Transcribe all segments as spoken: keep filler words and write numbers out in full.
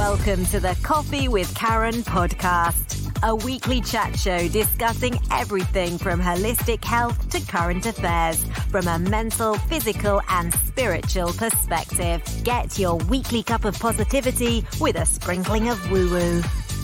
Welcome to the Coffee with Karen podcast, a weekly chat show discussing everything from holistic health to current affairs from a mental, physical and spiritual perspective. Get your weekly cup of positivity with a sprinkling of woo-woo.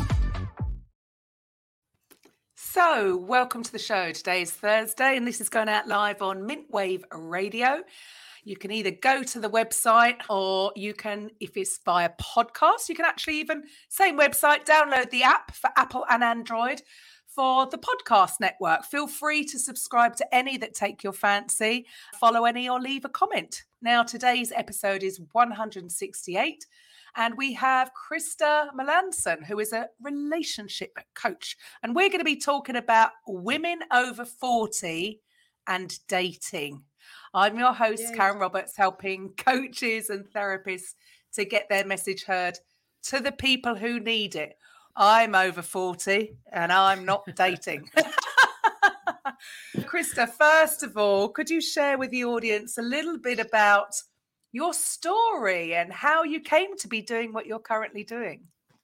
So, welcome to the show. Today is Thursday and this is going out live on Mintwave Radio. You can either go to the website or you can, if it's via podcast, you can actually even, same website, download the app for Apple and Android for the podcast network. Feel free to subscribe to any that take your fancy, follow any or leave a comment. Now, today's episode is one hundred sixty-eight. And we have Krista Melanson, who is a relationship coach. And we're going to be talking about women over forty and dating. I'm your host, Yay. Karen Roberts, helping coaches and therapists to get their message heard to the people who need it. I'm over forty and I'm not dating. Krista, first of all, could you share with the audience a little bit about your story and how you came to be doing what you're currently doing?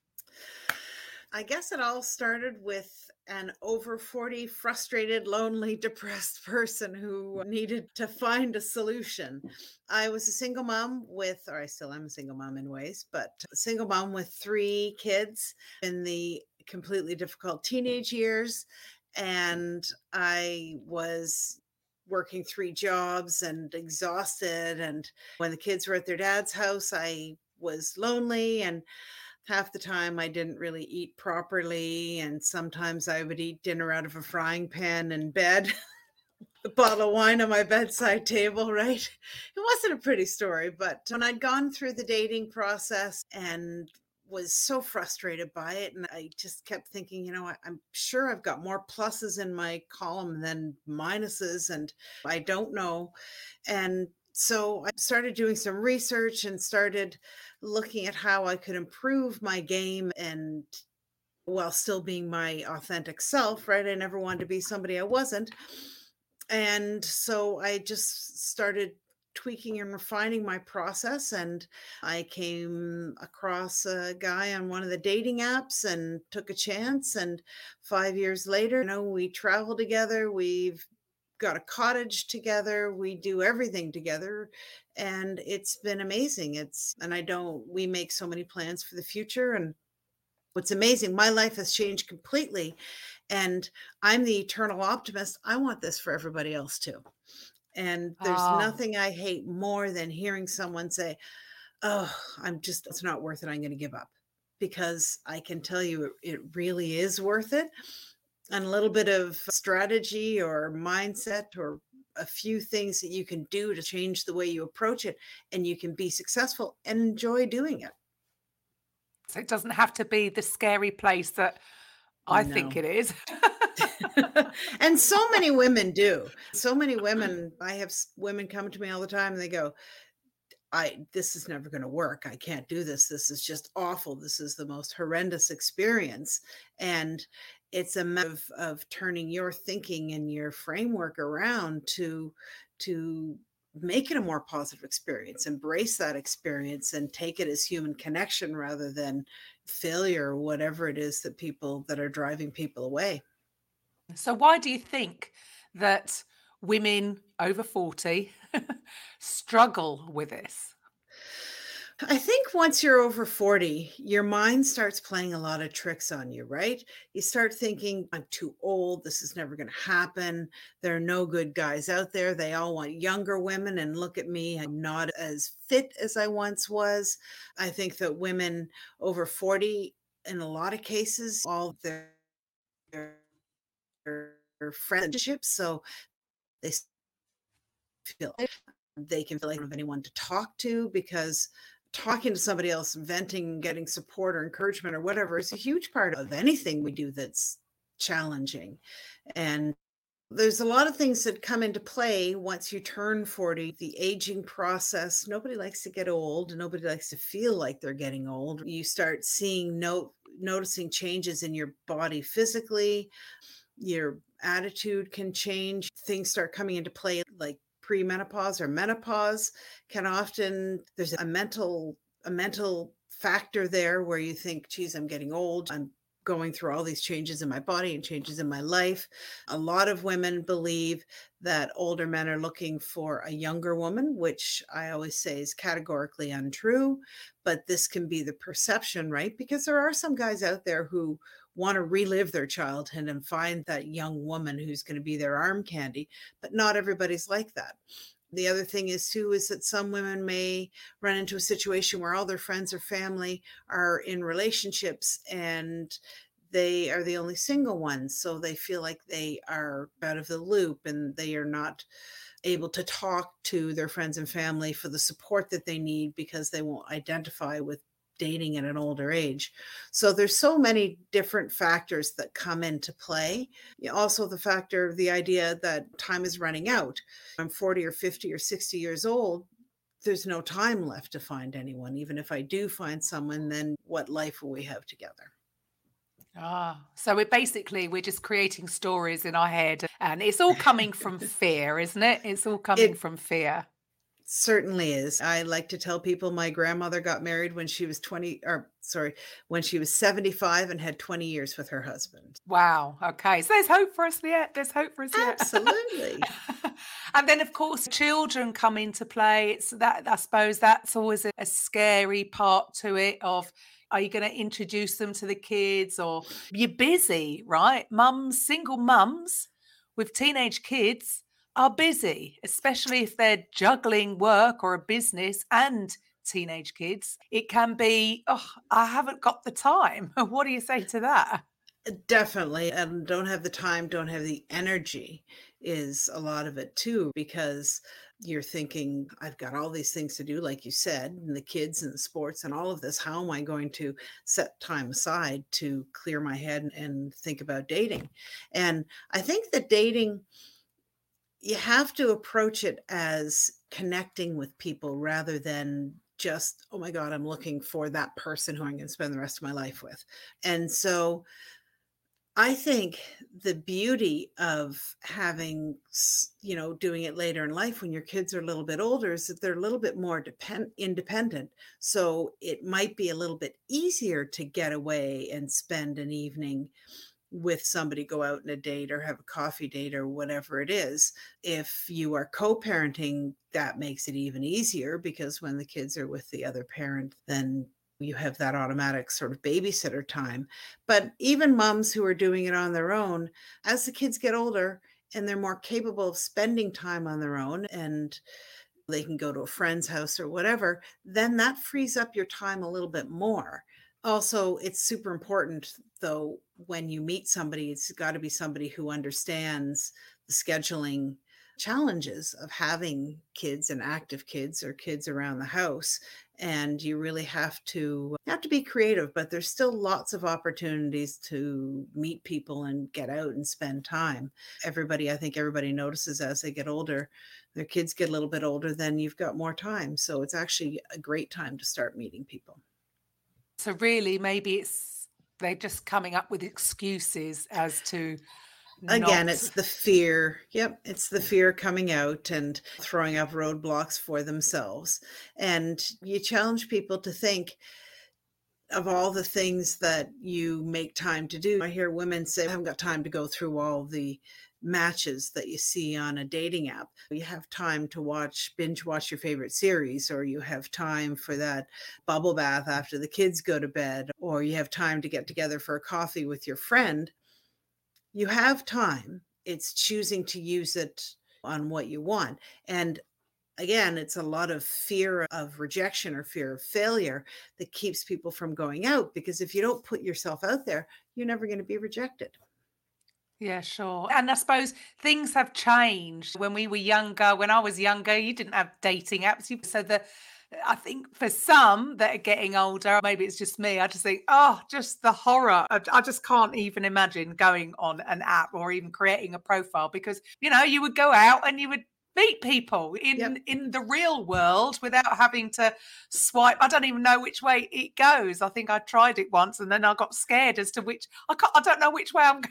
I guess it all started with an over forty, frustrated, lonely, depressed person who needed to find a solution. I was a single mom with, or I still am a single mom in ways, but a single mom with three kids in the completely difficult teenage years. And I was working three jobs and exhausted. And when the kids were at their dad's house, I was lonely, and half the time I didn't really eat properly. And sometimes I would eat dinner out of a frying pan in bed, a bottle of wine on my bedside table, right? It wasn't a pretty story, but when I'd gone through the dating process and was so frustrated by it, and I just kept thinking, you know, I, I'm sure I've got more pluses in my column than minuses, and I don't know. And so I started doing some research and started looking at how I could improve my game, and while still being my authentic self, right? I never wanted to be somebody I wasn't. And so I just started tweaking and refining my process. And I came across a guy on one of the dating apps and took a chance. And five years later, you know, we travel together. We've got a cottage together. We do everything together. And it's been amazing. It's, and I don't, we make so many plans for the future. And what's amazing, my life has changed completely. And I'm the eternal optimist. I want this for everybody else too. And there's oh. nothing I hate more than hearing someone say, oh, I'm just, it's not worth it. I'm going to give up. Because I can tell you it, it really is worth it. And a little bit of strategy or mindset or a few things that you can do to change the way you approach it, and you can be successful and enjoy doing it. So it doesn't have to be the scary place that I no. think it is. And so many women do. So many women, I have women come to me all the time and they go, I, this is never going to work. I can't do this. This is just awful. This is the most horrendous experience. And it's a matter of, of turning your thinking and your framework around to, to make it a more positive experience, embrace that experience and take it as human connection rather than failure or whatever it is that people that are driving people away. So why do you think that women over forty struggle with this? I think once you're over forty, your mind starts playing a lot of tricks on you, right? You start thinking, I'm too old. This is never going to happen. There are no good guys out there. They all want younger women. And look at me. I'm not as fit as I once was. I think that women over forty, in a lot of cases, all their, their friendships. So they feel they can feel like they don't have anyone to talk to, because talking to somebody else, venting, getting support or encouragement or whatever is a huge part of anything we do that's challenging. And there's a lot of things that come into play once you turn forty. The aging process, nobody likes to get old. Nobody likes to feel like they're getting old. You start seeing, no, noticing changes in your body physically. Your attitude can change. Things start coming into play like premenopause or menopause can often, there's a mental, a mental factor there where you think, geez, I'm getting old. I'm going through all these changes in my body and changes in my life. A lot of women believe that older men are looking for a younger woman, which I always say is categorically untrue. But this can be the perception, right? Because there are some guys out there who want to relive their childhood and find that young woman who's going to be their arm candy, but not everybody's like that. The other thing is too, is that some women may run into a situation where all their friends or family are in relationships and they are the only single ones. So they feel like they are out of the loop and they are not able to talk to their friends and family for the support that they need because they won't identify with dating at an older age. So there's so many different factors that come into play. Also the factor of the idea that time is running out. I'm forty or fifty or sixty years old. There's no time left to find anyone. Even if I do find someone, then what life will we have together? Ah, so we're basically, we're just creating stories in our head and it's all coming from fear, isn't it? It's all coming It- from fear. Certainly is. I like to tell people my grandmother got married when she was twenty, or sorry, when she was seventy-five and had twenty years with her husband. Wow. Okay. So there's hope for us yet. There's hope for us yet. Absolutely. And then, of course, children come into play. It's that, I suppose that's always a, a scary part to it of, are you going to introduce them to the kids or you're busy, right? Mums, single mums with teenage kids are busy, especially if they're juggling work or a business and teenage kids. It can be, oh, I haven't got the time. What do you say to that? Definitely. And don't have the time, don't have the energy is a lot of it too, because you're thinking, I've got all these things to do, like you said, and the kids and the sports and all of this. How am I going to set time aside to clear my head and think about dating? And I think that dating, you have to approach it as connecting with people rather than just, oh my God, I'm looking for that person who I'm going to spend the rest of my life with. And so I think the beauty of having, you know, doing it later in life when your kids are a little bit older is that they're a little bit more depend- independent. So it might be a little bit easier to get away and spend an evening with somebody, go out on a date or have a coffee date or whatever it is. If you are co-parenting, that makes it even easier because when the kids are with the other parent, then you have that automatic sort of babysitter time. But even moms who are doing it on their own, as the kids get older and they're more capable of spending time on their own and they can go to a friend's house or whatever, then that frees up your time a little bit more. Also, it's super important, though, when you meet somebody, it's got to be somebody who understands the scheduling challenges of having kids and active kids or kids around the house. And you really have to you have to be creative, but there's still lots of opportunities to meet people and get out and spend time. Everybody, I think everybody notices as they get older, their kids get a little bit older, then you've got more time. So it's actually a great time to start meeting people. So really, maybe it's they're just coming up with excuses as to Again, not... it's the fear. Yep, it's the fear coming out and throwing up roadblocks for themselves. And you challenge people to think of all the things that you make time to do. I hear women say, I haven't got time to go through all the matches that you see on a dating app. You have time to watch, binge watch your favorite series, or you have time for that bubble bath after the kids go to bed, or you have time to get together for a coffee with your friend. You have time. It's choosing to use it on what you want. And again, it's a lot of fear of rejection or fear of failure that keeps people from going out, because if you don't put yourself out there, you're never going to be rejected. Yeah, sure. And I suppose things have changed. When we were younger, when I was younger, you didn't have dating apps. You- So the I think for some that are getting older, maybe it's just me, I just think, oh, just the horror. I, I just can't even imagine going on an app or even creating a profile because, you know, you would go out and you would meet people in, Yep. in the real world without having to swipe. I don't even know which way it goes. I think I tried it once and then I got scared as to which, I can't, I don't know which way I'm going.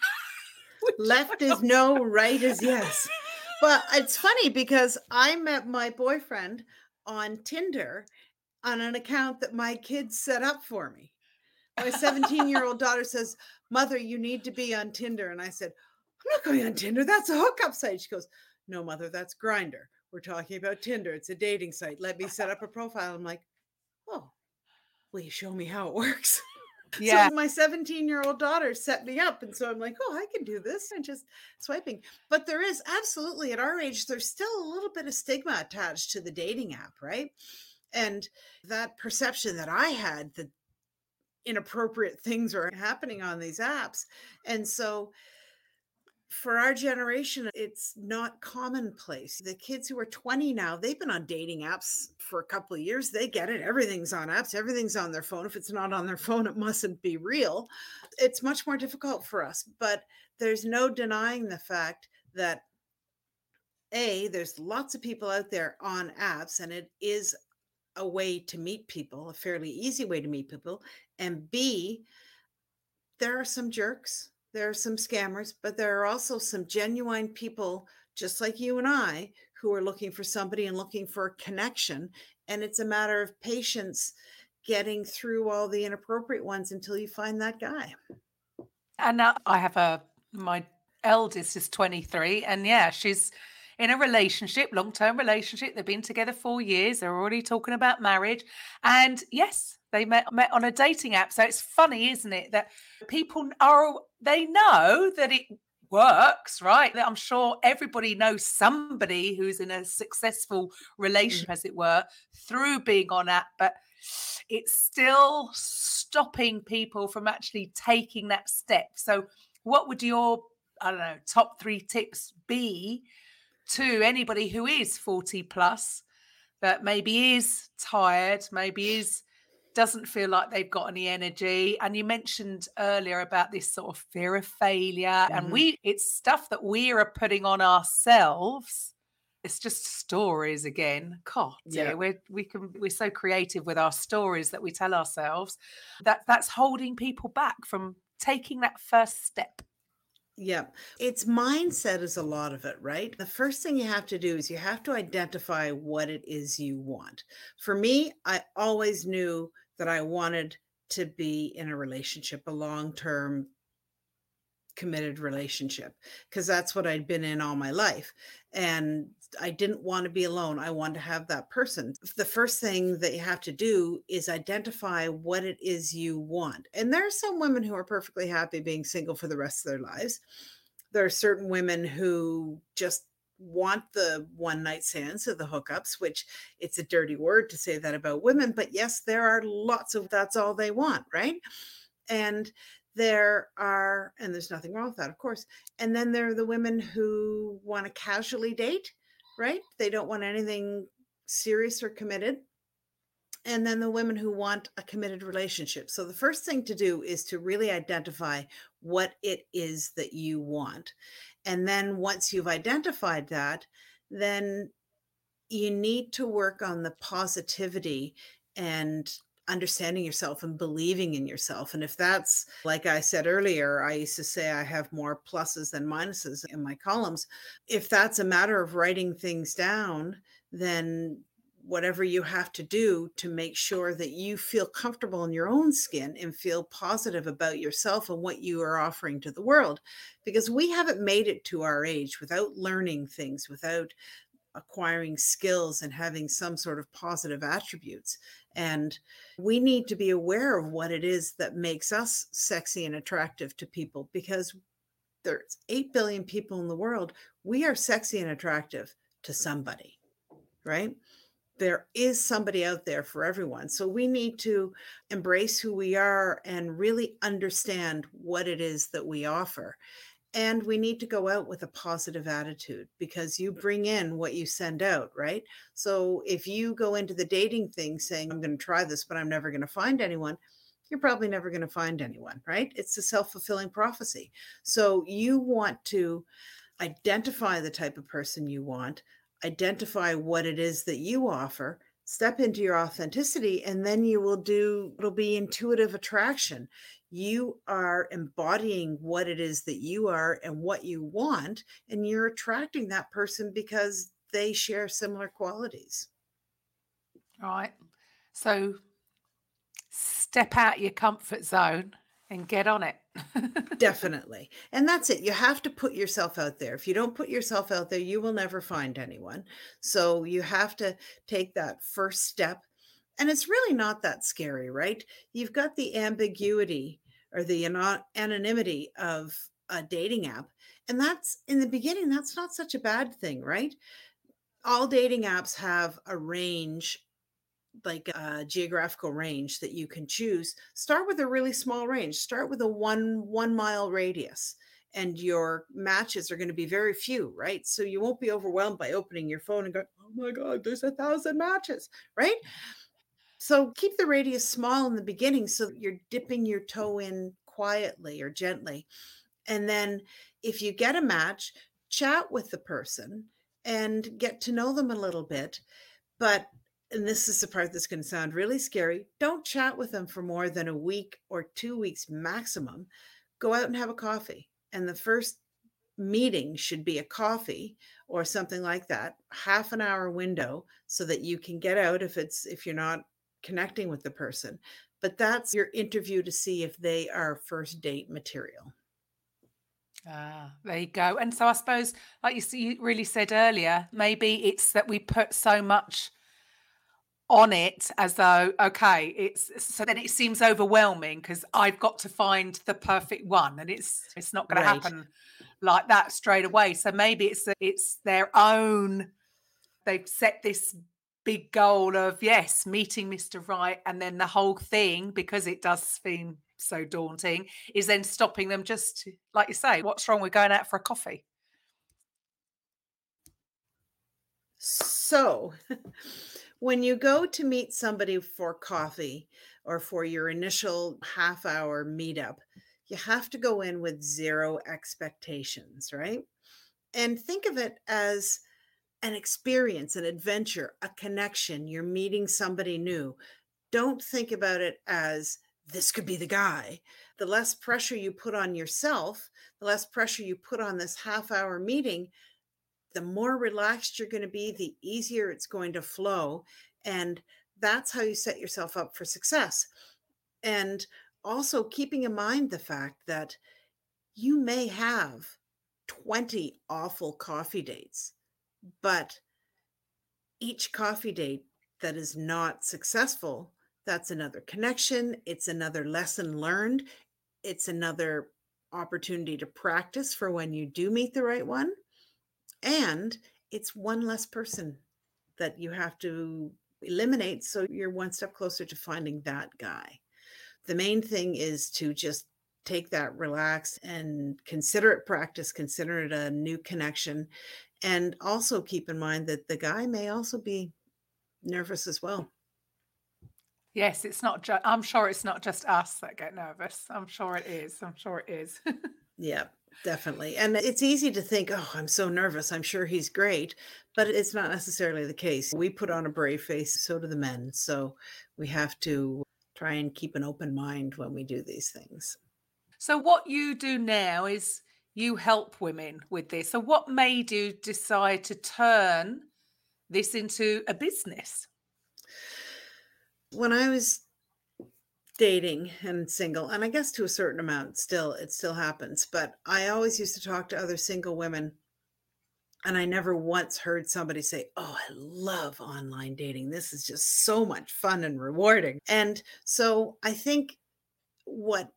Left is no, right is yes. But it's funny because I met my boyfriend on Tinder. on an account that my kids set up for me. My seventeen-year-old daughter says, Mother, you need to be on Tinder. And I said, I'm not going on Tinder. That's a hookup site. She goes, no, Mother, that's Grindr. We're talking about Tinder. It's a dating site. Let me set up a profile. I'm like, oh, will you show me how it works? Yeah. So my seventeen-year-old daughter set me up. And so I'm like, oh, I can do this. And just swiping. But there is absolutely, at our age, there's still a little bit of stigma attached to the dating app, right? And that perception that I had that inappropriate things are happening on these apps. And so for our generation, it's not commonplace. The kids who are twenty now, they've been on dating apps for a couple of years. They get it. Everything's on apps. Everything's on their phone. If it's not on their phone, it mustn't be real. It's much more difficult for us. But there's no denying the fact that, A, there's lots of people out there on apps, and it is a way to meet people, a fairly easy way to meet people. And B, there are some jerks. There are some scammers, but there are also some genuine people, just like you and I, who are looking for somebody and looking for a connection. And it's a matter of patience getting through all the inappropriate ones until you find that guy. And now I have a, my eldest is twenty-three, and yeah, she's in a relationship, long-term relationship. They've been together four years. They're already talking about marriage. And yes, they met, met on a dating app. So it's funny, isn't it, that people are, they know that it works, right? That I'm sure everybody knows somebody who's in a successful relationship, as it were, through being on app, but it's still stopping people from actually taking that step. So what would your, I don't know, top three tips be to anybody who is forty plus, that maybe is tired, maybe is doesn't feel like they've got any energy? And you mentioned earlier about this sort of fear of failure, mm-hmm. and we it's stuff that we are putting on ourselves. It's just stories again. God, yeah, we're we can we're so creative with our stories that we tell ourselves that that's holding people back from taking that first step. Yeah, it's mindset is a lot of it, right? The first thing you have to do is you have to identify what it is you want. For me, I always knew that I wanted to be in a relationship, a long-term committed relationship, because that's what I'd been in all my life. And I didn't want to be alone. I wanted to have that person. The first thing that you have to do is identify what it is you want. And there are some women who are perfectly happy being single for the rest of their lives. There are certain women who just want the one night stands or the hookups, which it's a dirty word to say that about women, but yes, there are lots of that's all they want, right? And there are, and there's nothing wrong with that, of course. And then there are the women who want to casually date, right? They don't want anything serious or committed. And then the women who want a committed relationship. So the first thing to do is to really identify what it is that you want. And then once you've identified that, then you need to work on the positivity and understanding yourself and believing in yourself. And if that's, like I said earlier, I used to say I have more pluses than minuses in my columns. If that's a matter of writing things down, then whatever you have to do to make sure that you feel comfortable in your own skin and feel positive about yourself and what you are offering to the world, because we haven't made it to our age without learning things, without acquiring skills and having some sort of positive attributes. And we need to be aware of what it is that makes us sexy and attractive to people, because there's eight billion people in the world. We are sexy and attractive to somebody, right? There is somebody out there for everyone. So we need to embrace who we are and really understand what it is that we offer. And we need to go out with a positive attitude, because you bring in what you send out, right? So if you go into the dating thing saying, I'm going to try this, but I'm never going to find anyone, you're probably never going to find anyone, right? It's a self-fulfilling prophecy. So you want to identify the type of person you want, identify what it is that you offer, step into your authenticity, and then you will do, it'll be intuitive attraction. You are embodying what it is that you are and what you want, and you're attracting that person because they share similar qualities. Right. So step out your comfort zone and get on it. Definitely. And that's it. You have to put yourself out there. If you don't put yourself out there, you will never find anyone. So you have to take that first step. And it's really not that scary, right? You've got the ambiguity or the ano- anonymity of a dating app. And that's in the beginning, that's not such a bad thing, right? All dating apps have a range, like a geographical range that you can choose. Start with a really small range. Start with a one one mile radius, and your matches are going to be very few, right? So you won't be overwhelmed by opening your phone and go, oh my God, there's a thousand matches, right? So keep the radius small in the beginning so that you're dipping your toe in quietly or gently. And then if you get a match, chat with the person and get to know them a little bit. But, and this is the part that's going to sound really scary, don't chat with them for more than a week or two weeks maximum. Go out and have a coffee. And the first meeting should be a coffee or something like that, half an hour window, so that you can get out if it's if you're not connecting with the person. But that's your interview to see if they are first date material. Ah, there you go. And so I suppose, like you, see, you really said earlier, maybe it's that we put so much on it as though, okay, it's so then it seems overwhelming because I've got to find the perfect one, and it's it's not going to Right. happen like that straight away. So maybe it's it's their own. They've set this big goal of, yes, meeting Mister Right, and then the whole thing, because it does seem so daunting, is then stopping them. Just like you say, what's wrong with going out for a coffee? So when you go to meet somebody for coffee or for your initial half hour meetup, you have to go in with zero expectations, right? And think of it as an experience, an adventure, a connection. You're meeting somebody new. Don't think about it as this could be the guy. The less pressure you put on yourself, the less pressure you put on this half hour meeting, the more relaxed you're going to be, the easier it's going to flow. And that's how you set yourself up for success. And also keeping in mind the fact that you may have twenty awful coffee dates, but each coffee date that is not successful, that's another connection. It's another lesson learned. It's another opportunity to practice for when you do meet the right one. And it's one less person that you have to eliminate. So you're one step closer to finding that guy. The main thing is to just take that relax and consider it practice, consider it a new connection. And also keep in mind that the guy may also be nervous as well. Yes, it's not just, I'm sure it's not just us that get nervous. I'm sure it is. I'm sure it is. Yeah, definitely. And it's easy to think, oh, I'm so nervous. I'm sure he's great. But it's not necessarily the case. We put on a brave face, so do the men. So we have to try and keep an open mind when we do these things. So what you do now is you help women with this. So what made you decide to turn this into a business? When I was dating and single, and I guess to a certain amount still, it still happens, but I always used to talk to other single women, and I never once heard somebody say, oh, I love online dating. This is just so much fun and rewarding. And so I think what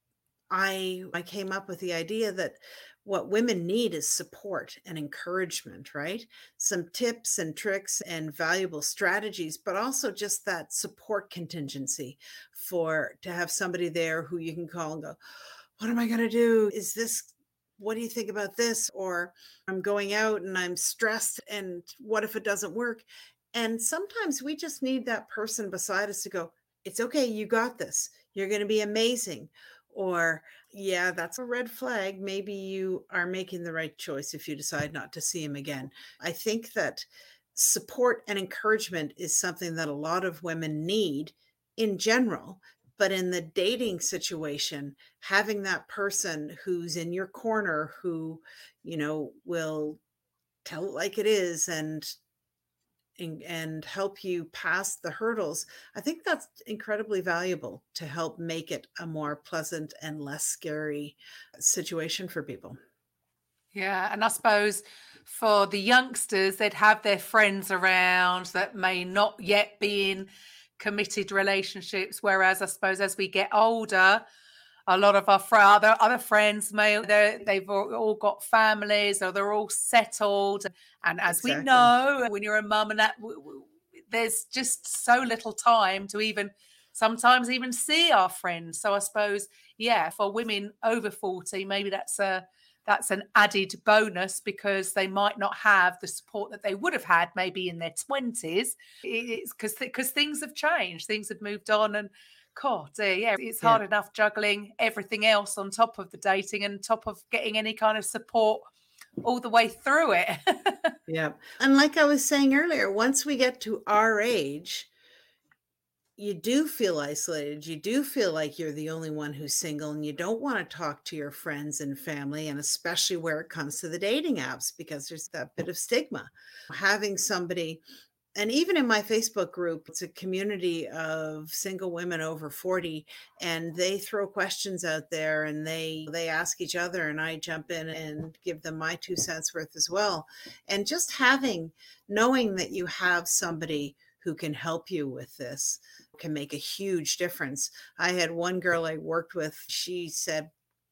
I I came up with the idea that what women need is support and encouragement, right? Some tips and tricks and valuable strategies, but also just that support contingency for to have somebody there who you can call and go, what am I going to do? Is this, what do you think about this? Or I'm going out and I'm stressed, and what if it doesn't work? And sometimes we just need that person beside us to go, it's okay, you got this. You're going to be amazing. Or, yeah, that's a red flag. Maybe you are making the right choice if you decide not to see him again. I think that support and encouragement is something that a lot of women need in general. But in the dating situation, having that person who's in your corner, who, you know, will tell it like it is and and, and help you pass the hurdles, I think that's incredibly valuable to help make it a more pleasant and less scary situation for people. Yeah, and I suppose for the youngsters, they'd have their friends around that may not yet be in committed relationships. Whereas I suppose as we get older, a lot of our fr- other other friends may they're- they've all all got families or they're all settled. And as we Exactly. know, when you're a mum and that, w- w- there's just so little time to even sometimes even see our friends. So I suppose, yeah, for women over forty, maybe that's a that's an added bonus because they might not have the support that they would have had maybe in their twenties. It's because because things have changed, things have moved on, and God, dear, yeah, it's Yeah. hard enough juggling everything else on top of the dating and top of getting any kind of support all the way through it. Yeah. And like I was saying earlier, once we get to our age, you do feel isolated. You do feel like you're the only one who's single and you don't want to talk to your friends and family, and especially where it comes to the dating apps, because there's that bit of stigma. Having somebody, and even in my Facebook group, it's a community of single women over forty, and they throw questions out there and they they ask each other, and I jump in and give them my two cents worth as well. And just having, knowing that you have somebody who can help you with this can make a huge difference. I had one girl I worked with, she said,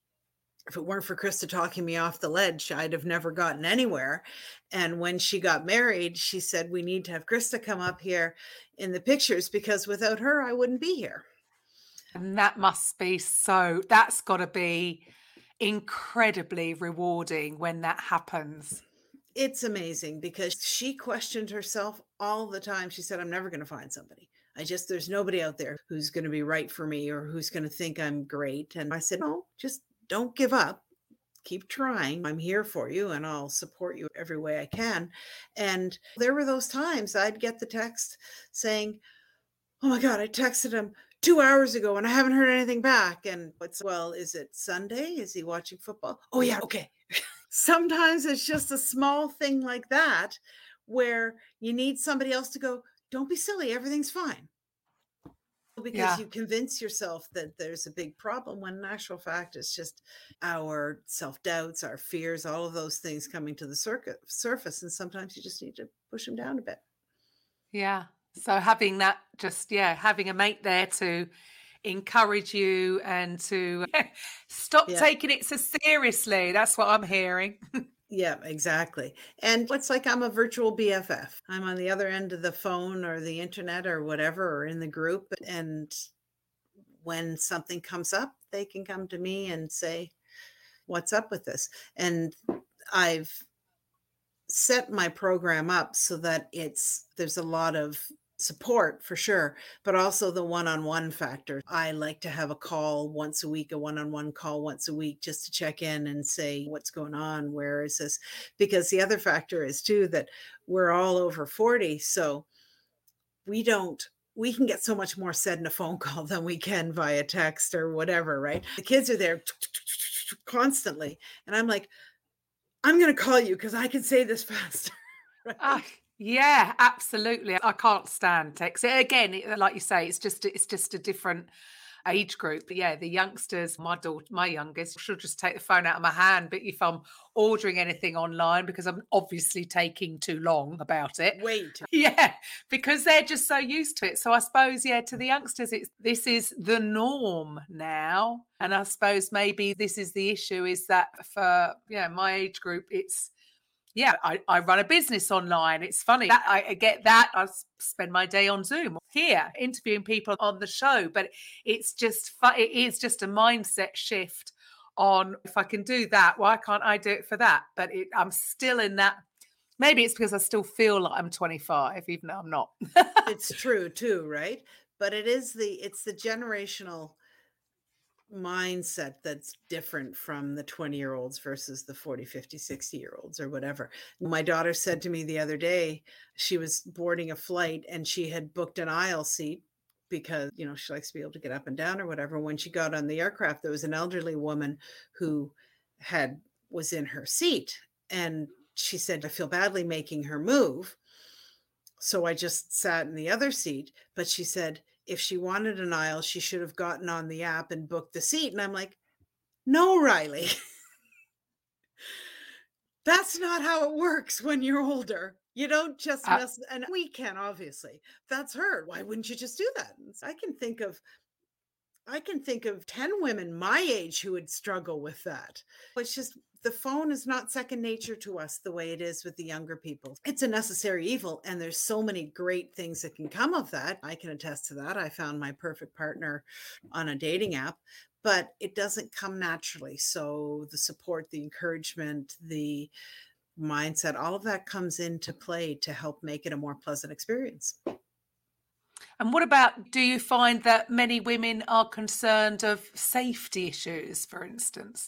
if it weren't for Krista talking me off the ledge, I'd have never gotten anywhere. And when she got married, she said, we need to have Krista come up here in the pictures because without her, I wouldn't be here. And that must be so, that's got to be incredibly rewarding when that happens. It's amazing because she questioned herself all the time. She said, I'm never going to find somebody. I just, there's nobody out there who's going to be right for me or who's going to think I'm great. And I said, no, just don't give up. Keep trying. I'm here for you and I'll support you every way I can. And there were those times I'd get the text saying, oh my God, I texted him two hours ago and I haven't heard anything back. And it's, well, is it Sunday? Is he watching football? Oh yeah. Okay. Sometimes it's just a small thing like that where you need somebody else to go, don't be silly. Everything's fine. Because Yeah. you convince yourself that there's a big problem when in actual fact, it's just our self-doubts, our fears, all of those things coming to the circuit, surface. And sometimes you just need to push them down a bit. Yeah. So having that, just, yeah, having a mate there to encourage you and to stop Yeah. taking it so seriously. That's what I'm hearing. Yeah, exactly. And it's like I'm a virtual B F F. I'm on the other end of the phone or the internet or whatever, or in the group. And when something comes up, they can come to me and say, what's up with this? And I've set my program up so that it's, there's a lot of support for sure, but also the one-on-one factor. I like to have a call once a week, a one-on-one call once a week, just to check in and say, what's going on? Where is this? Because the other factor is too, that we're all over forty. So we don't, we can get so much more said in a phone call than we can via text or whatever, right? The kids are there constantly. And I'm like, I'm going to call you because I can say this faster. Right? Ah, yeah, absolutely. I can't stand text. Again, it- like you say, it's just it's just a different age group. But yeah, the youngsters, my daughter, my youngest, she'll just take the phone out of my hand. But if I'm ordering anything online, because I'm obviously taking too long about it. Wait. Yeah, because they're just so used to it. So I suppose, yeah, to the youngsters, it's this is the norm now. And I suppose maybe this is the issue, is that for yeah, my age group, it's yeah, I, I run a business online. It's funny that I, I get that. I s- spend my day on Zoom here interviewing people on the show, but it's just fu- it is just a mindset shift on, if I can do that, why can't I do it for that? But it, I'm still in that. Maybe it's because I still feel like I'm twenty-five, even though I'm not. It's true too, right? But it is the, it's the generational mindset that's different from the twenty year olds versus the forty, fifty, sixty year olds or whatever. My daughter said to me the other day, she was boarding a flight and she had booked an aisle seat because, you know, she likes to be able to get up and down or whatever. When she got on the aircraft, there was an elderly woman who had, was in her seat. And she said, I feel badly making her move. So I just sat in the other seat. But she said if she wanted an aisle, she should have gotten on the app and booked the seat. And I'm like, no, Riley, that's not how it works when you're older. You don't just Uh, mess, and we can obviously. That's her. Why wouldn't you just do that? I can think of I can think of ten women my age who would struggle with that. It's just the phone is not second nature to us the way it is with the younger people. It's a necessary evil, and there's so many great things that can come of that. I can attest to that. I found my perfect partner on a dating app, but it doesn't come naturally. So the support, the encouragement, the mindset, all of that comes into play to help make it a more pleasant experience. and what about, do you find that many women are concerned of safety issues, for instance?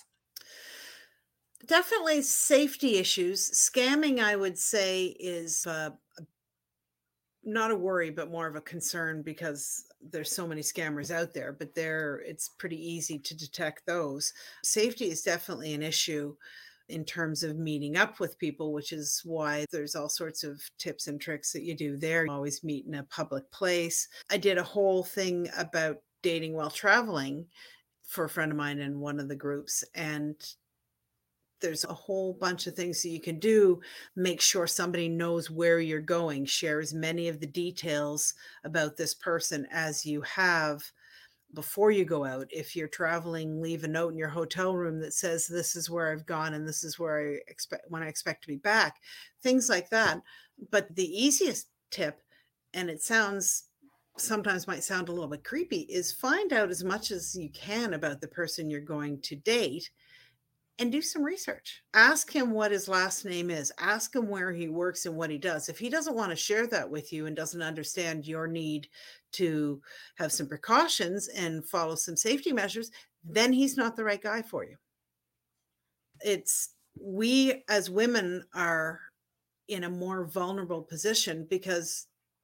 Definitely safety issues. Scamming, I would say, is uh, not a worry, but more of a concern because there's so many scammers out there, but there it's pretty easy to detect those. Safety is definitely an issue in terms of meeting up with people, which is why there's all sorts of tips and tricks that you do there. You always meet in a public place. I did a whole thing about dating while traveling for a friend of mine in one of the groups, and there's a whole bunch of things that you can do. Make sure somebody knows where you're going, share as many of the details about this person as you have before you go out. If you're traveling, leave a note in your hotel room that says, this is where I've gone and this is where I expect when I expect to be back, things like that. But the easiest tip, and it sounds sometimes might sound a little bit creepy, is find out as much as you can about the person you're going to date and do some research. Ask him what his last name is. Ask him where he works and what he does. If he doesn't want to share that with you and doesn't understand your need to have some precautions and follow some safety measures, then he's not the right guy for you. It's we as women are in a more vulnerable position because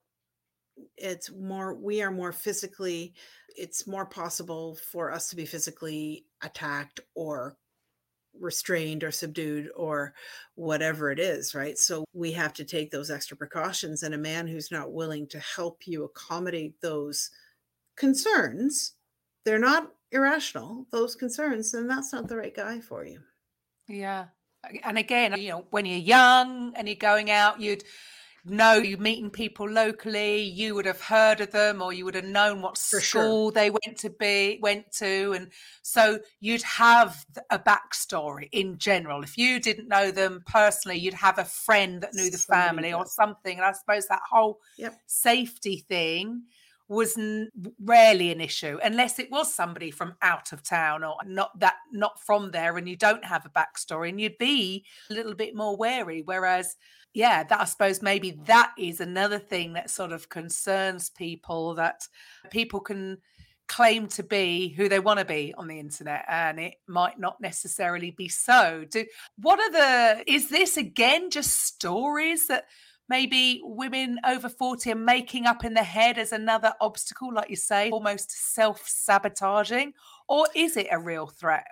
it's more, we are more physically, it's more possible for us to be physically attacked or restrained or subdued or whatever it is, right? So we have to take those extra precautions. And a man who's not willing to help you accommodate those concerns, they're not irrational, those concerns, then that's not the right guy for you. Yeah. And again, you know, when you're young and you're going out, you'd know you're meeting people locally, you would have heard of them, or you would have known what For school sure. they went to be went to, and so you'd have a backstory in general. If you didn't know them personally, you'd have a friend that knew the Somebody family or does. something. And I suppose that whole Yep. safety thing was n- rarely an issue unless it was somebody from out of town or not that not from there, and you don't have a backstory, and you'd be a little bit more wary. Whereas yeah, that I suppose maybe that is another thing that sort of concerns people, that people can claim to be who they want to be on the internet and it might not necessarily be so. Do what are the is this again just stories that maybe women over forty are making up in their head as another obstacle, like you say, almost self-sabotaging, or is it a real threat?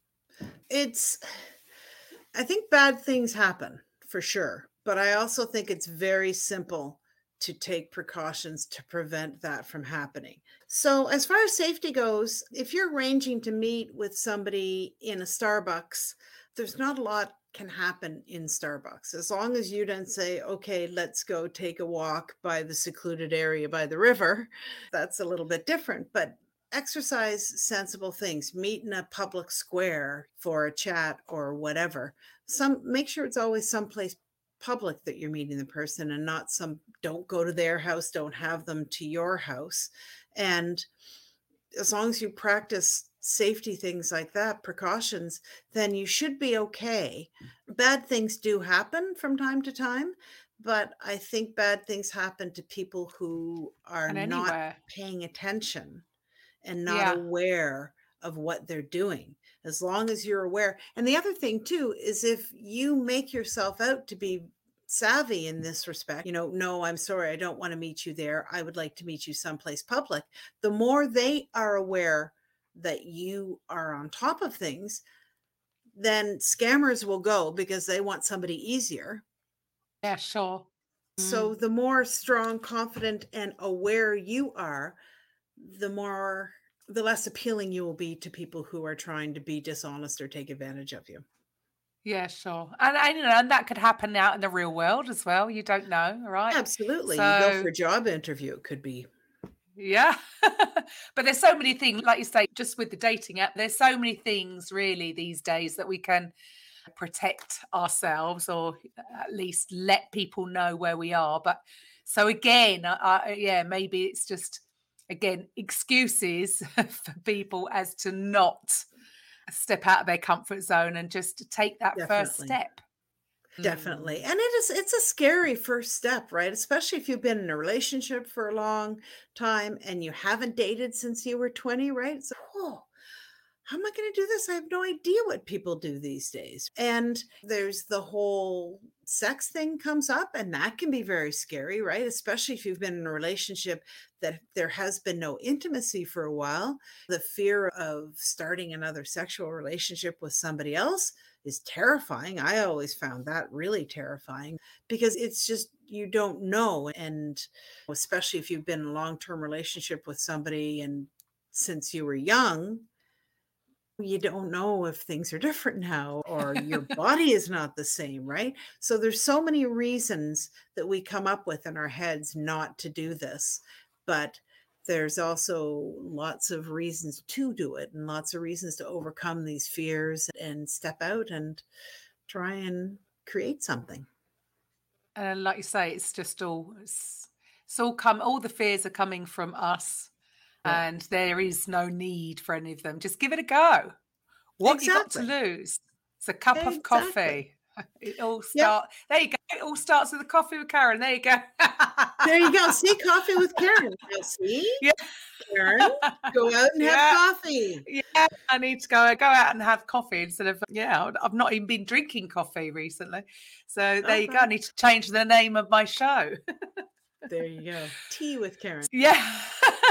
It's, I think bad things happen for sure, but I also think it's very simple to take precautions to prevent that from happening. So, as far as safety goes, if you're arranging to meet with somebody in a Starbucks, there's not a lot can happen in Starbucks. As long as you don't say, okay, let's go take a walk by the secluded area by the river, that's a little bit different. But exercise sensible things, meet in a public square for a chat or whatever. Some make sure it's always someplace public that you're meeting the person and not some, don't go to their house, don't have them to your house. And as long as you practice safety things like that, precautions, then you should be okay. Bad things do happen from time to time, but I think bad things happen to people who are And not anywhere. paying attention and not Yeah. aware of what they're doing. As long as you're aware. And the other thing too is if you make yourself out to be savvy in this respect, you know, no, I'm sorry, I don't want to meet you there. I would like to meet you someplace public. The more they are aware that you are on top of things, then scammers will go because they want somebody easier. Yeah, sure. So the more strong, confident, and aware you are, the more, the less appealing you will be to people who are trying to be dishonest or take advantage of you. Yeah, sure. And, and you know, and that could happen out in the real world as well. You don't know, right? Absolutely. You go for So a job interview, it could be. yeah. But there's so many things, like you say, just with the dating app, there's so many things really these days that we can protect ourselves, or at least let people know where we are. But so again, I, I, yeah, maybe it's just, again, excuses for people as to not step out of their comfort zone and just take that first Definitely. step. Definitely. Mm. And it is it's a scary first step, right? Especially if you've been in a relationship for a long time and you haven't dated since you were twenty, right? It's like, whoa, how am I going to do this? I have no idea what people do these days. And there's the whole sex thing comes up, and that can be very scary, right? Especially if you've been in a relationship that there has been no intimacy for a while. The fear of starting another sexual relationship with somebody else is terrifying. I always found that really terrifying because it's just, you don't know. And especially if you've been in a long-term relationship with somebody and since you were young, you don't know if things are different now or your body is not the same, right? So there's so many reasons that we come up with in our heads not to do this, but there's also lots of reasons to do it and lots of reasons to overcome these fears and step out and try and create something. And like you say, it's just all, it's, it's all come, all the fears are coming from us. Yeah. And there is no need for any of them. Just give it a go. What you got to Exactly. lose? It's a cup of Exactly. coffee. It all Yep. start. There you go. It all starts with a coffee with Karen. There you go. There you go. See, coffee with Karen. Now, see, Yeah. Karen, go out and have Yeah. coffee. Yeah, I need to go go out and have coffee instead of, yeah, I've not even been drinking coffee recently. So there you go. I Okay. need to change the name of my show. There you go. Tea with Karen. Yeah.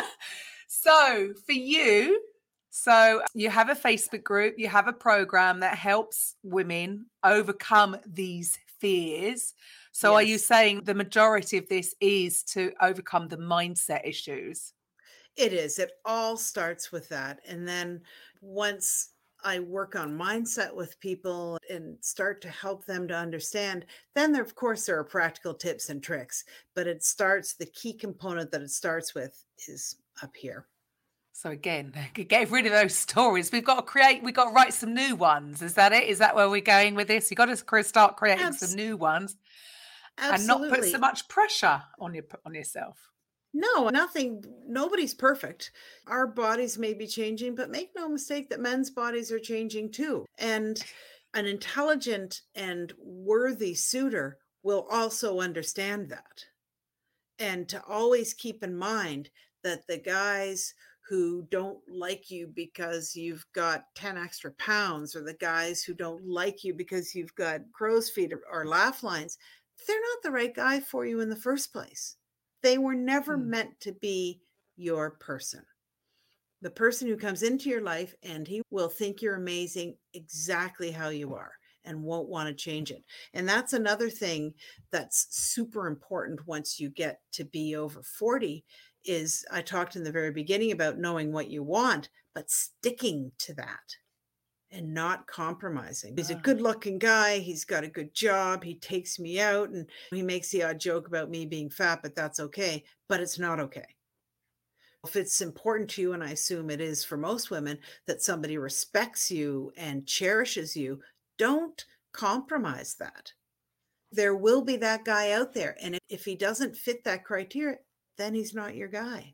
So for you, so you have a Facebook group, you have a program that helps women overcome these fears. So are you Yes. saying the majority of this is to overcome the mindset issues? It is. It all starts with that. And then once I work on mindset with people and start to help them to understand, then there, of course, there are practical tips and tricks, but it starts, the key component that it starts with is up here. So again, get rid of those stories. We've got to create, we've got to write some new ones. Is that it? Is that where we're going with this? You've got to cre- start creating Abs- some new ones and Absolutely. not put so much pressure on your on yourself. No, nothing, nobody's perfect. Our bodies may be changing, but make no mistake that men's bodies are changing too. And an intelligent and worthy suitor will also understand that. And to always keep in mind that the guys who don't like you because you've got ten extra pounds, or the guys who don't like you because you've got crow's feet or, or laugh lines, they're not the right guy for you in the first place. They were never Hmm. meant to be your person. The person who comes into your life, and he will think you're amazing exactly how you are and won't want to change it. And that's another thing that's super important once you get to be over forty is, I talked in the very beginning about knowing what you want, but sticking to that and not compromising. He's a Ah. good looking guy. He's got a good job. He takes me out and he makes the odd joke about me being fat, but that's okay. But it's not okay. If it's important to you, and I assume it is for most women, that somebody respects you and cherishes you, don't compromise that. There will be that guy out there. And if he doesn't fit that criteria, then he's not your guy.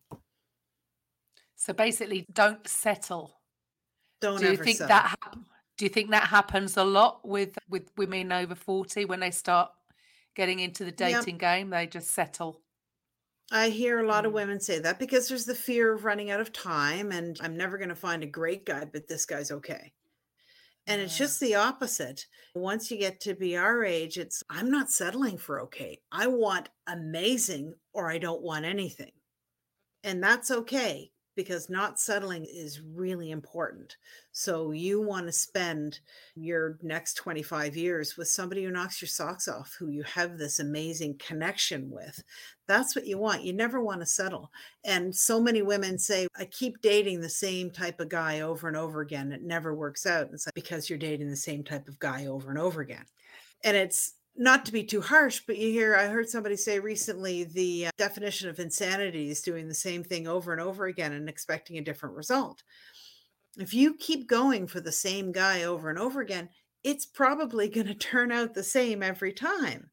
So basically, don't settle. Don't Do you ever think settle. that hap- do you think that happens a lot with with women over forty when they start getting into the Yep. dating game? They just settle. I hear a lot of Mm. women say that because there's the fear of running out of time and I'm never going to find a great guy, but this guy's okay. And it's Ah. just the opposite. Once you get to be our age, it's, I'm not settling for okay. I want amazing, or I don't want anything. And that's okay. because not settling is really important. So you want to spend your next twenty-five years with somebody who knocks your socks off, who you have this amazing connection with. That's what you want. You never want to settle. And so many women say, I keep dating the same type of guy over and over again. It never works out. And it's like, because you're dating the same type of guy over and over again. And it's not to be too harsh, but you hear, I heard somebody say recently, the uh, definition of insanity is doing the same thing over and over again and expecting a different result. If you keep going for the same guy over and over again, it's probably going to turn out the same every time.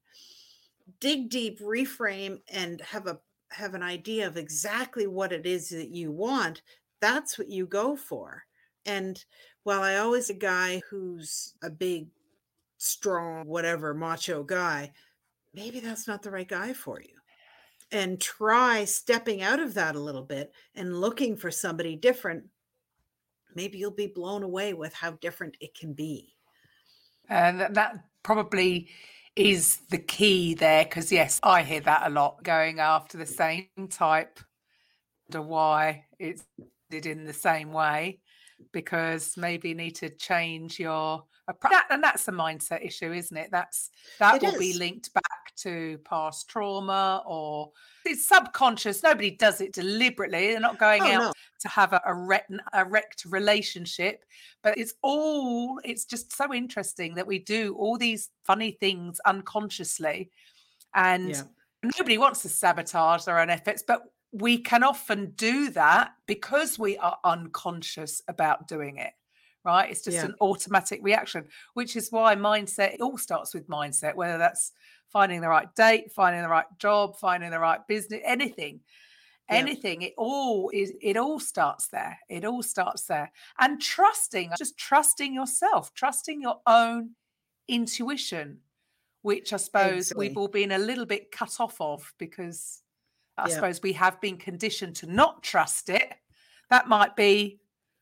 Dig deep, reframe, and have a have an idea of exactly what it is that you want. That's what you go for. And while I always a guy who's a big, strong, whatever, macho guy, maybe that's not the right guy for you. And try stepping out of that a little bit and looking for somebody different. Maybe you'll be blown away with how different it can be. And that, that probably is the key there, because yes, I hear that a lot, going after the same type. Wonder why it's did in the same way, because maybe you need to change your approach. And that's a mindset issue, isn't it? That's that It will is. be linked back to past trauma, or it's subconscious. Nobody does it deliberately. They're not going Oh, out no. to have a, a, wrecked, a wrecked relationship, but it's all, it's just so interesting that we do all these funny things unconsciously, and Yeah. nobody wants to sabotage their own efforts, but we can often do that because we are unconscious about doing it, right? It's just Yeah. an automatic reaction, which is why mindset, it all starts with mindset, whether that's finding the right date, finding the right job, finding the right business, anything. Yeah. Anything, it all is, it all starts there. It all starts there. And trusting, just trusting yourself, trusting your own intuition, which I suppose Exactly. we've all been a little bit cut off of, because I Yeah. suppose we have been conditioned to not trust it. That might be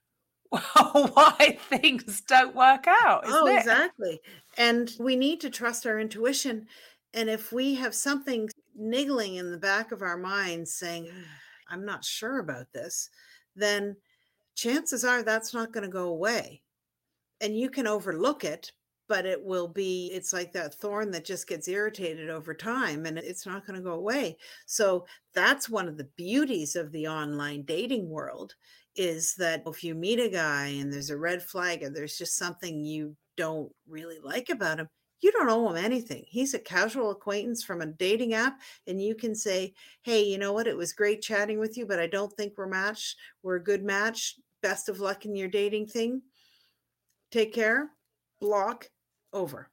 why things don't work out, isn't Oh, it? exactly. And we need to trust our intuition. And if we have something niggling in the back of our minds saying, I'm not sure about this, then chances are that's not going to go away. And you can overlook it, but it will be, it's like that thorn that just gets irritated over time and it's not going to go away. So that's one of the beauties of the online dating world, is that if you meet a guy and there's a red flag or there's just something you don't really like about him, you don't owe him anything. He's a casual acquaintance from a dating app, and you can say, hey, you know what? It was great chatting with you, but I don't think we're matched. We're a good match. Best of luck in your dating thing. Take care. Block. Over.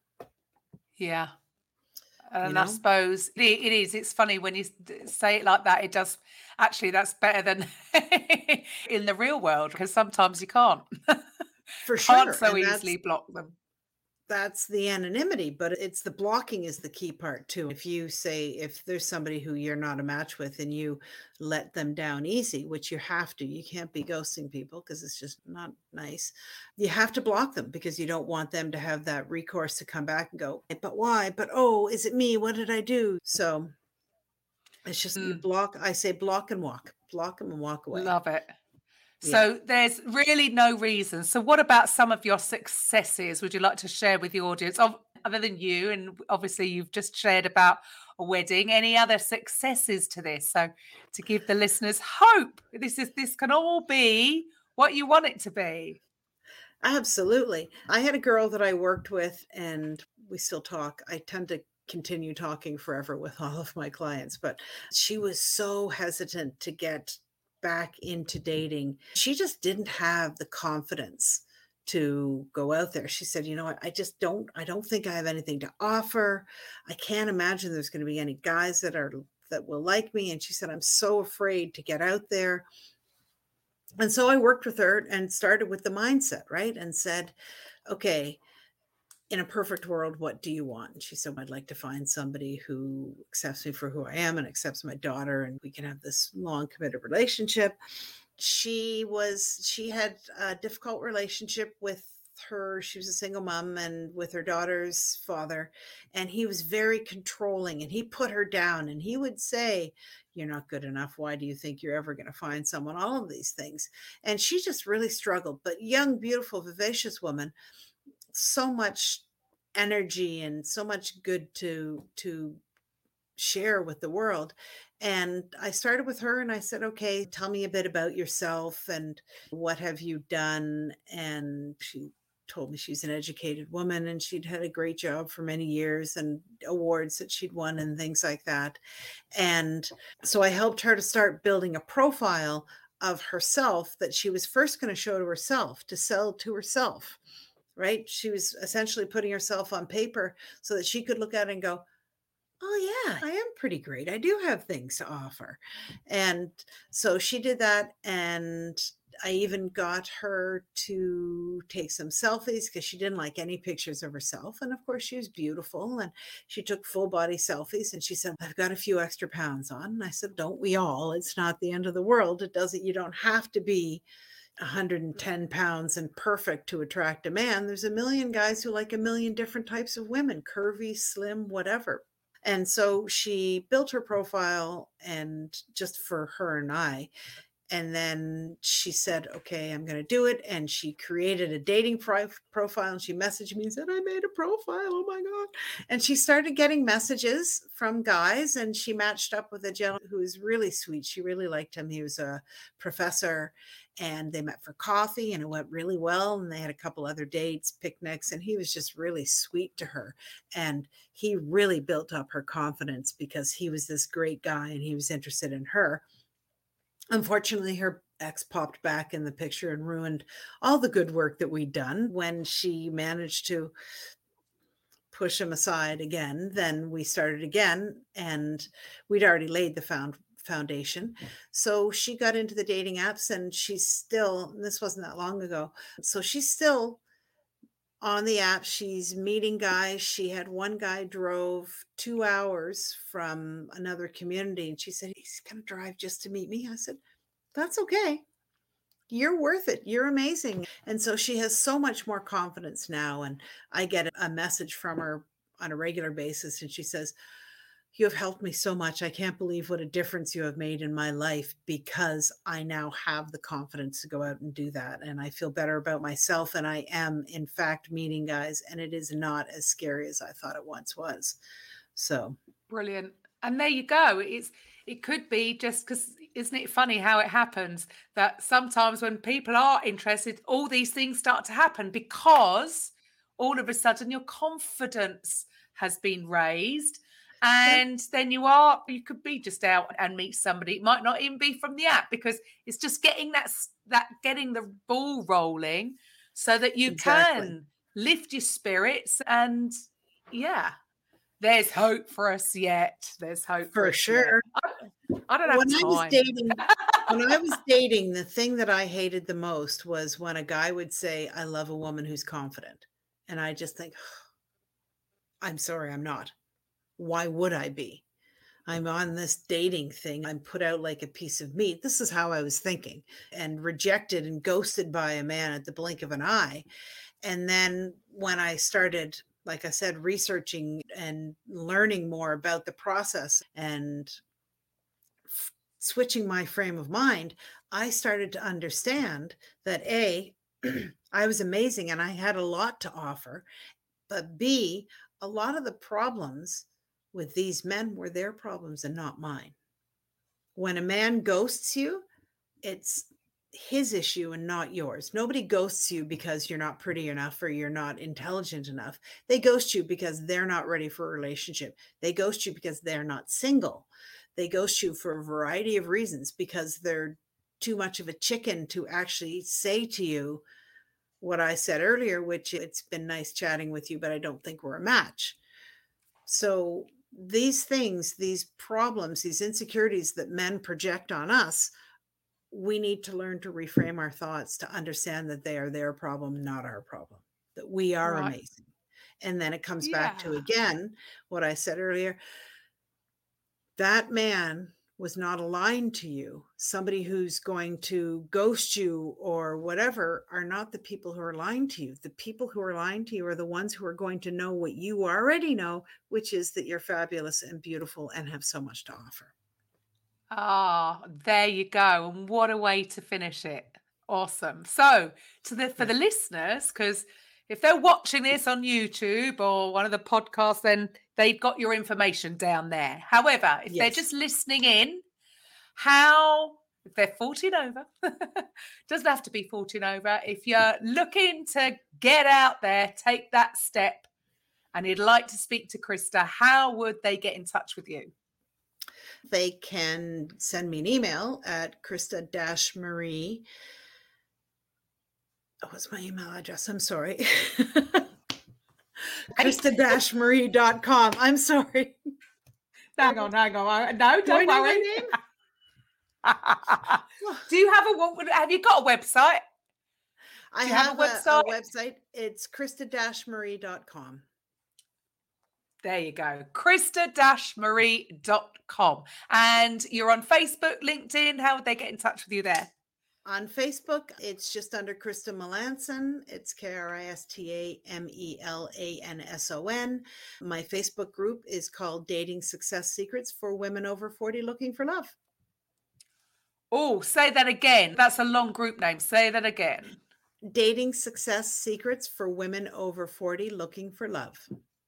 Yeah. And You I know? suppose it, it is. It's funny when you s- say it like that. It does. Actually, that's better than in the real world, because sometimes you can't. For Can't sure. so And easily that's block them. that's the anonymity, but it's the blocking is the key part too. If you say, if there's somebody who you're not a match with and you let them down easy, which you have to, you can't be ghosting people because it's just not nice. You have to block them because you don't want them to have that recourse to come back and go, but why? But oh, is it me? What did I do? So it's just you Mm, block. I say block and walk, block them and walk away. love it. Yeah. So there's really no reason. So what about some of your successes would you like to share with the audience, of, other than you? And obviously you've just shared about a wedding. Any other successes to this? So to give the listeners hope, this is this can all be what you want it to be. Absolutely. I had a girl that I worked with, and we still talk. I tend to continue talking forever with all of my clients, but she was so hesitant to get back into dating. She just didn't have the confidence to go out there. She said, you know what, I just don't, I don't think I have anything to offer. I can't imagine there's going to be any guys that are, that will like me. And she said, I'm so afraid to get out there. And so I worked with her and started with the mindset, right? And said, okay, in a perfect world, what do you want? And she said, I'd like to find somebody who accepts me for who I am and accepts my daughter, and we can have this long committed relationship. She was, she had a difficult relationship with her, she was a single mom and with her daughter's father, and he was very controlling and he put her down and he would say, "You're not good enough. Why do you think you're ever going to find someone?" All of these things. And she just really struggled. But young, beautiful, vivacious woman, so much energy and so much good to to share with the world. And I started with her and I said, "Okay, tell me a bit about yourself and what have you done?" And she told me she's an educated woman and she'd had a great job for many years and awards that she'd won and things like that. And so I helped her to start building a profile of herself that she was first going to show to herself, to sell to herself, right? She was essentially putting herself on paper so that she could look at it and go, "Oh yeah, I am pretty great. I do have things to offer." And so she did that. And I even got her to take some selfies because she didn't like any pictures of herself. And of course, she was beautiful and she took full body selfies. And she said, "I've got a few extra pounds on." And I said, "Don't we all? It's not the end of the world. It doesn't, you don't have to be one hundred ten pounds and perfect to attract a man. There's a million guys who like a million different types of women, curvy, slim, whatever." And so she built her profile and just for her and I. And then she said, "Okay, I'm going to do it." And she created a dating pro- profile and she messaged me and said, "I made a profile. Oh my God." And she started getting messages from guys and she matched up with a gentleman who was really sweet. She really liked him. He was a professor and they met for coffee and it went really well. And they had a couple other dates, picnics, and he was just really sweet to her. And he really built up her confidence because he was this great guy and he was interested in her. Unfortunately, her ex popped back in the picture and ruined all the good work that we'd done. When she managed to push him aside again, then we started again and we'd already laid the found foundation. So she got into the dating apps and she's still, this wasn't that long ago. So she's still on the app. She's meeting guys. She had one guy drove two hours from another community and she said, "He's going to drive just to meet me." I said, "That's okay. You're worth it. You're amazing." And so she has so much more confidence now. And I get a message from her on a regular basis and she says, "You have helped me so much. I can't believe what a difference you have made in my life because I now have the confidence to go out and do that. And I feel better about myself. And I am, in fact, meeting guys. And it is not as scary as I thought it once was." So Brilliant. And there you go. It's it could be just because, isn't it funny how it happens that sometimes when people are interested, all these things start to happen because all of a sudden your confidence has been raised. yeah, And then you are, you could be just out and meet somebody. It might not even be from the app because it's just getting that, s- that getting the ball rolling so that you exactly. can lift your spirits and yeah, there's hope for us yet. There's hope for For us yet. sure. I, I don't have When I was time. dating, when I was dating, the thing that I hated the most was when a guy would say, "I love a woman who's confident." And I just think, I'm sorry, I'm not. Why would I be? I'm on this dating thing. I'm put out like a piece of meat. This is how I was thinking, and rejected and ghosted by a man at the blink of an eye. And then when I started, like I said, researching and learning more about the process and f- switching my frame of mind, I started to understand that A, I was amazing and I had a lot to offer, but B, a lot of the problems with these men were their problems and not mine. When a man ghosts you, it's his issue and not yours. Nobody ghosts you because you're not pretty enough or you're not intelligent enough. They ghost you because they're not ready for a relationship. They ghost you because they're not single. They ghost you for a variety of reasons because they're too much of a chicken to actually say to you what I said earlier, which it's been nice chatting with you, but I don't think we're a match. So these things, these problems, these insecurities that men project on us, we need to learn to reframe our thoughts to understand that they are their problem, not our problem, that we are Right. amazing. And then it comes back to, Yeah. again, what I said earlier, that man was not aligned to you, somebody who's going to ghost you or whatever, are not the people who are aligned to you. The people who are aligned to you are the ones who are going to know what you already know, which is that you're fabulous and beautiful and have so much to offer. Ah, there you go. And what a way to finish it. Awesome. So to the for the listeners, because if they're watching this on YouTube or one of the podcasts, then they've got your information down there. However, if Yes. they're just listening in, how, if they're fourteen over, doesn't have to be fourteen over. If you're looking to get out there, take that step, and you'd like to speak to Krista, how would they get in touch with you? They can send me an email at Krista-Marie. Oh, what's my email address? I'm sorry. Krista Marie dot com. I'm sorry. Hang on, hang on. No, don't Do I know worry. my name? Do you have a what? Have you got a website? I Do you have, have a a website. website? A, website. It's Krista Marie dot com. There you go. Krista Marie dot com. And you're on Facebook, LinkedIn. How would they get in touch with you there? On Facebook, it's just under Krista Melanson. It's K R I S T A M E L A N S O N. My Facebook group is called Dating Success Secrets for Women Over forty Looking for Love. Oh, say that again. That's a long group name. Say that again. Dating Success Secrets for Women Over forty Looking for Love.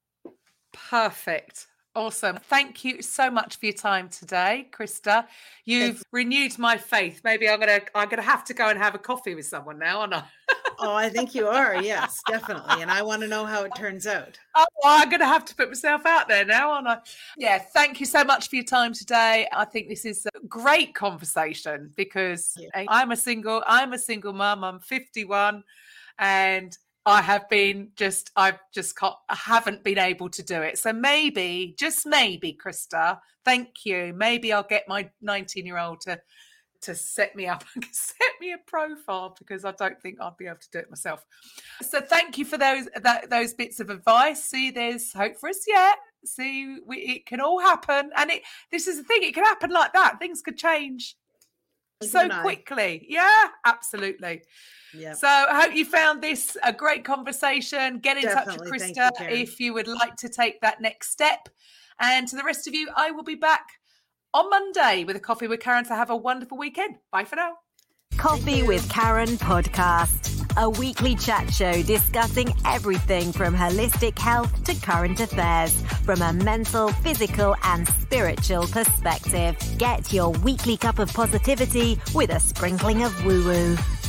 Perfect. Awesome. Thank you so much for your time today, Krista. You've Thank renewed my faith. Maybe I'm gonna I'm gonna have to go and have a coffee with someone now, aren't I? Oh, I think you are. Yes, definitely. And I want to know how it turns out. Oh, I'm gonna have to put myself out there now, aren't I? Yeah, thank you so much for your time today. I think this is a great conversation because Yeah. I'm a single, I'm a single mum, I'm fifty-one, and I have been just, I've just can't, I haven't been able to do it. So maybe, just maybe, Krista, thank you. Maybe I'll get my nineteen year old to, to set me up and set me a profile because I don't think I'd be able to do it myself. So thank you for those, that, those bits of advice. See, there's hope for us yet. See, we, it can all happen. And it, this is the thing, it can happen like that. Things could change so Good night. quickly. Yeah, absolutely. Yeah. So I hope you found this a great conversation. Get in touch Definitely. with Thank Krista you, Karen. if you would like to take that next step. And to the rest of you, I will be back on Monday with a Coffee with Karen. So have a wonderful weekend. Bye for now. Coffee with Karen podcast, a weekly chat show discussing everything from holistic health to current affairs from a mental, physical and spiritual perspective. Get your weekly cup of positivity with a sprinkling of woo-woo.